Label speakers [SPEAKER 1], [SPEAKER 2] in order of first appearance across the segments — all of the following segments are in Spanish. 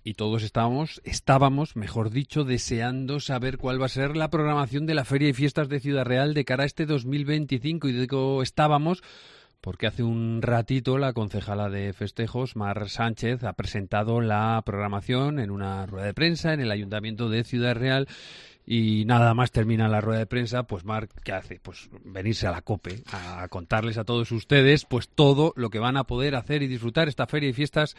[SPEAKER 1] y todos estábamos, mejor dicho, deseando saber cuál va a ser la programación de la Feria y Fiestas de Ciudad Real de cara a este 2025. Y digo estábamos porque hace un ratito la concejala de festejos, Mar Sánchez, ha presentado la programación en una rueda de prensa en el Ayuntamiento de Ciudad Real. Y nada más termina la rueda de prensa, pues Mar, ¿qué hace? Pues venirse a la COPE a contarles a todos ustedes pues todo lo que van a poder hacer y disfrutar esta Feria y Fiestas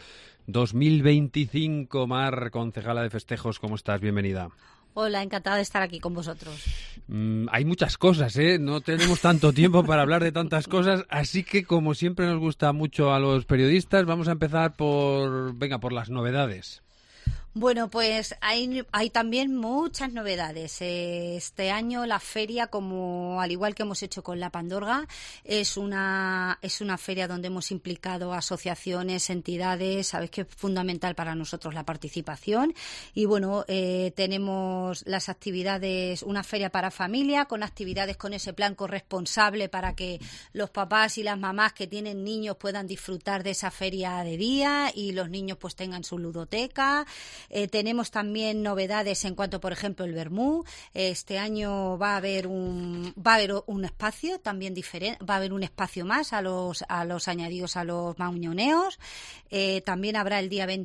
[SPEAKER 1] 2025. Mar, concejala de festejos, ¿cómo estás? Bienvenida.
[SPEAKER 2] Hola, encantada de estar aquí con vosotros.
[SPEAKER 1] Hay muchas cosas, ¿eh? No tenemos tanto tiempo para hablar de tantas cosas, así que como siempre nos gusta mucho a los periodistas, vamos a empezar por las novedades.
[SPEAKER 2] Bueno, pues hay también muchas novedades. Este año la feria, como al igual que hemos hecho con la Pandorga, es una feria donde hemos implicado asociaciones, entidades. Sabéis que es fundamental para nosotros la participación. Y bueno, tenemos las actividades, una feria para familia, con actividades con ese plan corresponsable para que los papás y las mamás que tienen niños puedan disfrutar de esa feria de día y los niños pues tengan su ludoteca. Tenemos también novedades en cuanto, por ejemplo, el vermú. Este año va a haber un espacio también diferente, va a haber un espacio más a los añadidos a los mauñoneos. También habrá el día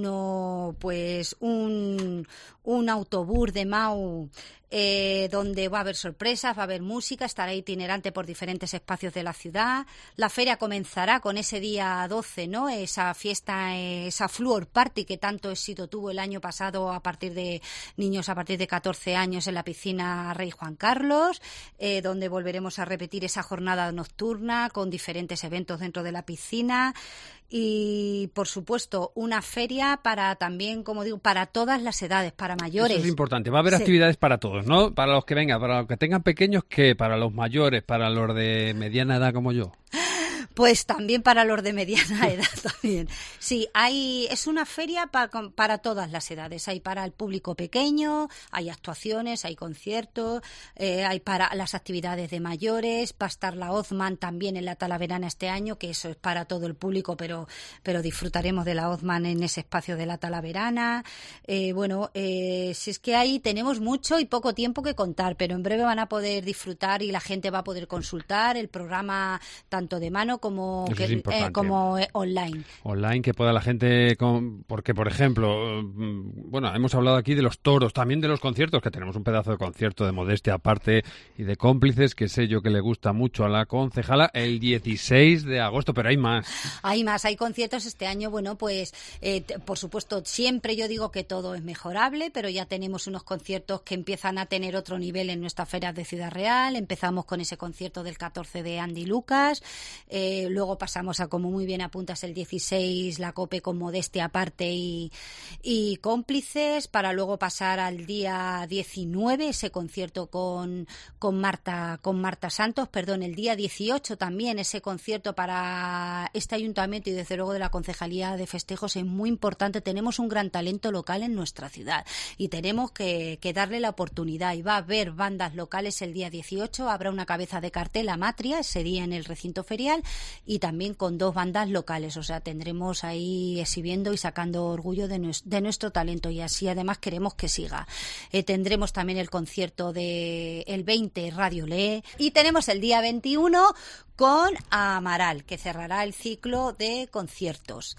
[SPEAKER 2] 21 pues un autobús de Mau donde va a haber sorpresas, va a haber música, estará itinerante por diferentes espacios de la ciudad. La feria comenzará con ese día 12, ¿no? Esa fiesta, esa Fluor Party que tanto éxito tuvo el año pasado a partir de niños a partir de 14 años en la piscina Rey Juan Carlos, donde volveremos a repetir esa jornada nocturna con diferentes eventos dentro de la piscina. Y, por supuesto, una feria para también, como digo, para todas las edades, para mayores.
[SPEAKER 1] Eso es importante. Va a haber actividades para todos, ¿no? Para los que vengan, para los que tengan pequeños, ¿qué? Para los mayores, para los de mediana edad como yo.
[SPEAKER 2] Pues también para los de mediana edad también. Sí, es una feria para todas las edades. Hay para el público pequeño, hay actuaciones, hay conciertos, hay para las actividades de mayores. Va a estar la Ozman también en la Talaverana este año, que eso es para todo el público, pero disfrutaremos de la Ozman en ese espacio de la Talaverana. Si es que ahí tenemos mucho y poco tiempo que contar, pero en breve van a poder disfrutar y la gente va a poder consultar el programa tanto de mano como online.
[SPEAKER 1] Online, que pueda la gente... Porque, por ejemplo, hemos hablado aquí de los toros, también de los conciertos, que tenemos un pedazo de concierto de Modestia aparte y de Cómplices, que sé yo que le gusta mucho a la concejala, el 16 de agosto, pero hay más.
[SPEAKER 2] Hay conciertos este año, por supuesto, siempre yo digo que todo es mejorable, pero ya tenemos unos conciertos que empiezan a tener otro nivel en nuestras ferias de Ciudad Real. Empezamos con ese concierto del 14 de Andy Lucas, luego pasamos a, como muy bien apuntas, el 16, la COPE con Modestia aparte y Cómplices, para luego pasar al día 19, ese concierto con Marta Santos, el día 18 también ese concierto para este ayuntamiento y desde luego de la Concejalía de Festejos es muy importante. Tenemos un gran talento local en nuestra ciudad y tenemos que darle la oportunidad, y va a haber bandas locales el día 18, habrá una cabeza de cartel a Matria ese día en el recinto ferial y también con 2 bandas locales, o sea, tendremos ahí exhibiendo y sacando orgullo de nuestro talento, y así además queremos que siga. Tendremos también el concierto el 20 Radio Lee, y tenemos el día 21 con Amaral, que cerrará el ciclo de conciertos.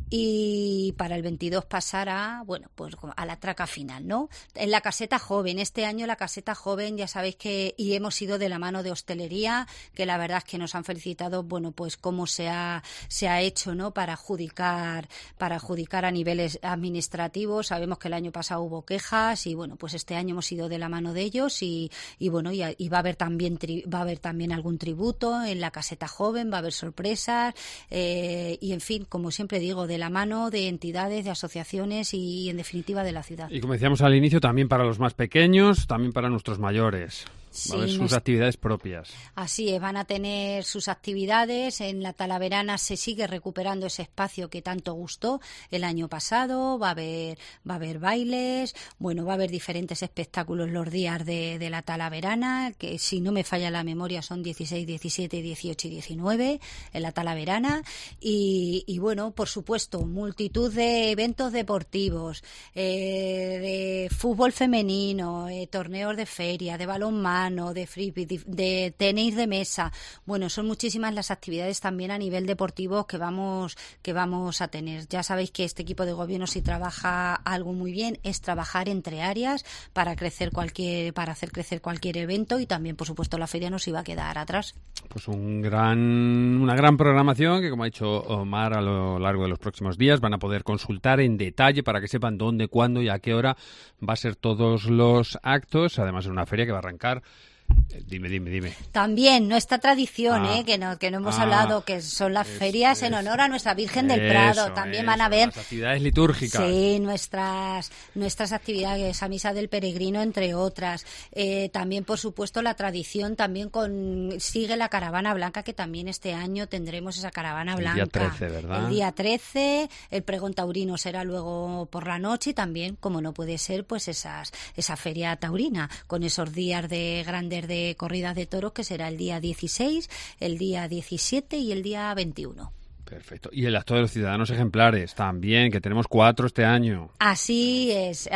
[SPEAKER 2] Y para el 22 pasará, a la traca final, ¿no? En la Caseta Joven, este año la Caseta Joven, ya sabéis y hemos ido de la mano de hostelería, que la verdad es que nos han felicitado, cómo se ha hecho, ¿no? Para adjudicar a niveles administrativos. Sabemos que el año pasado hubo quejas y, este año hemos ido de la mano de ellos y va a haber también algún tributo en la Caseta Joven, va a haber sorpresas y, en fin, como siempre digo, de la mano de entidades, de asociaciones y, en definitiva, de la ciudad.
[SPEAKER 1] Y como decíamos al inicio, también para los más pequeños, también para nuestros mayores. Va a haber sus actividades propias.
[SPEAKER 2] Así es, van a tener sus actividades. En la Talaverana se sigue recuperando ese espacio que tanto gustó el año pasado. Va a haber bailes, bueno, va a haber diferentes espectáculos los días de la Talaverana, que si no me falla la memoria son 16, 17, 18 y 19 en la Talaverana. Y bueno, por supuesto, multitud de eventos deportivos, de fútbol femenino, torneos de feria, de balonmano, de frisbee, de tenis de mesa. Bueno, son muchísimas las actividades también a nivel deportivo que vamos a tener. Ya sabéis que este equipo de gobierno, si trabaja algo muy bien, es trabajar entre áreas para hacer crecer cualquier evento, y también, por supuesto, la feria no se iba a quedar atrás.
[SPEAKER 1] Pues una gran programación que, como ha dicho Omar, a lo largo de los próximos días van a poder consultar en detalle para que sepan dónde, cuándo y a qué hora va a ser todos los actos. Además, es una feria que va a arrancar. Dime.
[SPEAKER 2] También nuestra tradición, que no hemos hablado, que son las ferias en honor a nuestra Virgen del Prado. También van a haber
[SPEAKER 1] las actividades litúrgicas.
[SPEAKER 2] Sí, nuestras actividades, a Misa del Peregrino, entre otras. También, por supuesto, la tradición también sigue la Caravana Blanca, que también este año tendremos esa Caravana Blanca.
[SPEAKER 1] El día 13, ¿verdad?
[SPEAKER 2] El día 13, el pregón taurino será luego por la noche, y también, como no puede ser, pues esa feria taurina, con esos días de grandes de corridas de toros, que será el día 16, el día 17 y el día 21.
[SPEAKER 1] Perfecto. Y el acto de los ciudadanos ejemplares también, que tenemos 4 este año.
[SPEAKER 2] Así es.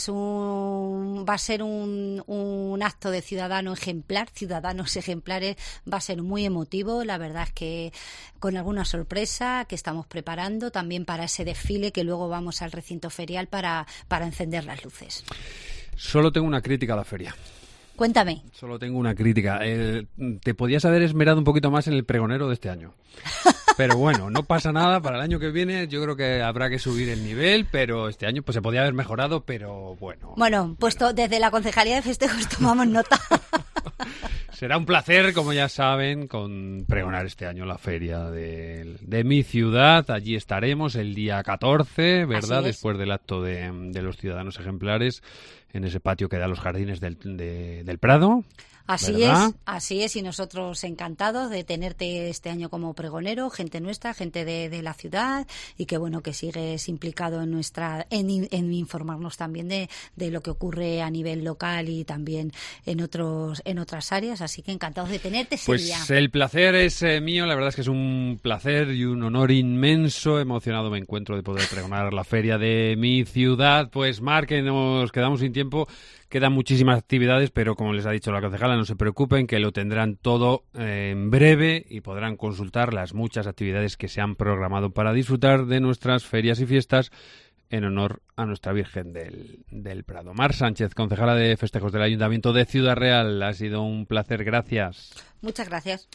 [SPEAKER 2] Va a ser un acto de ciudadanos ejemplares, va a ser muy emotivo. La verdad es que con alguna sorpresa que estamos preparando también para ese desfile, que luego vamos al recinto ferial para encender las luces.
[SPEAKER 1] Solo tengo una crítica a la feria.
[SPEAKER 2] Cuéntame.
[SPEAKER 1] Solo tengo una crítica. Te podías haber esmerado un poquito más en el pregonero de este año. Pero bueno, no pasa nada. Para el año que viene yo creo que habrá que subir el nivel, pero este año pues se podía haber mejorado, pero bueno.
[SPEAKER 2] Bueno, desde la Concejalía de Festejos tomamos nota.
[SPEAKER 1] Será un placer, como ya saben, con pregonar este año la feria de mi ciudad. Allí estaremos el día 14, ¿verdad? Después del acto de los ciudadanos ejemplares, en ese patio que da a los jardines del Prado.
[SPEAKER 2] Así es, y nosotros encantados de tenerte este año como pregonero, gente nuestra, gente de la ciudad, y que bueno, que sigues implicado en informarnos también de lo que ocurre a nivel local y también en otras áreas, así que encantados de tenerte, Silvia.
[SPEAKER 1] Pues el placer es mío, la verdad es que es un placer y un honor inmenso. Emocionado me encuentro de poder pregonar la feria de mi ciudad. Pues Mar, que nos quedamos sin tiempo. Quedan muchísimas actividades, pero como les ha dicho la concejala, no se preocupen, que lo tendrán todo en breve y podrán consultar las muchas actividades que se han programado para disfrutar de nuestras ferias y fiestas en honor a nuestra Virgen del Prado. Mar Sánchez, concejala de Festejos del Ayuntamiento de Ciudad Real, ha sido un placer, gracias.
[SPEAKER 2] Muchas gracias.